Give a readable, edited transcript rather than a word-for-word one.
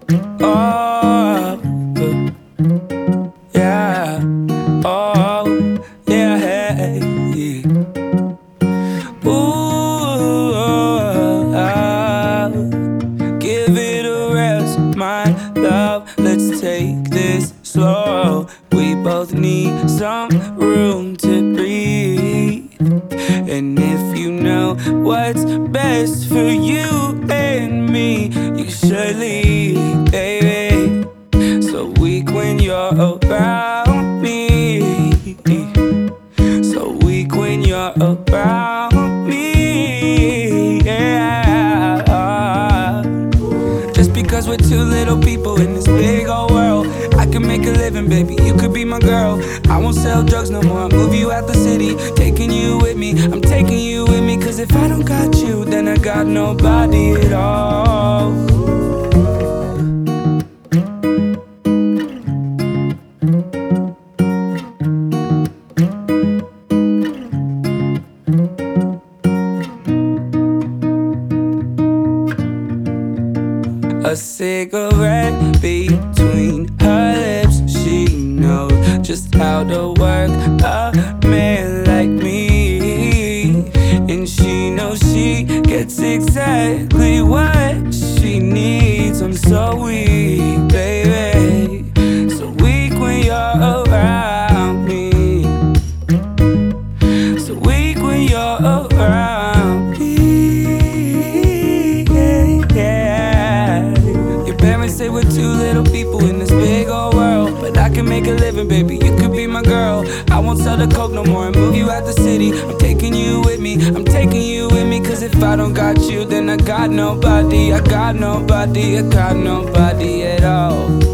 Oh, yeah. Oh, yeah. Hey. Ooh, give it a rest, my love. Let's take this slow. We both need some room to breathe. And if you know what's best for you and me, you should leave, baby. So weak when you're around me, so weak when you're around me, yeah. Just because we're two little people in this big old world, I can make a living, baby, you could be my girl. I won't sell drugs no more, I'll move you out the city, taking you with me, I'm taking you with me. Cause if I don't got you, then I got nobody at all. A cigarette between her lips, she knows just how to work a man like me. And she knows she gets exactly what she needs. I'm so weak, baby, so weak when you're around me, so weak when you're around me. Say we're two little people in this big old world, but I can make a living, baby, you could be my girl. I won't sell the coke no more and move you out the city, I'm taking you with me, I'm taking you with me. Cause if I don't got you, then I got nobody, I got nobody, I got nobody at all.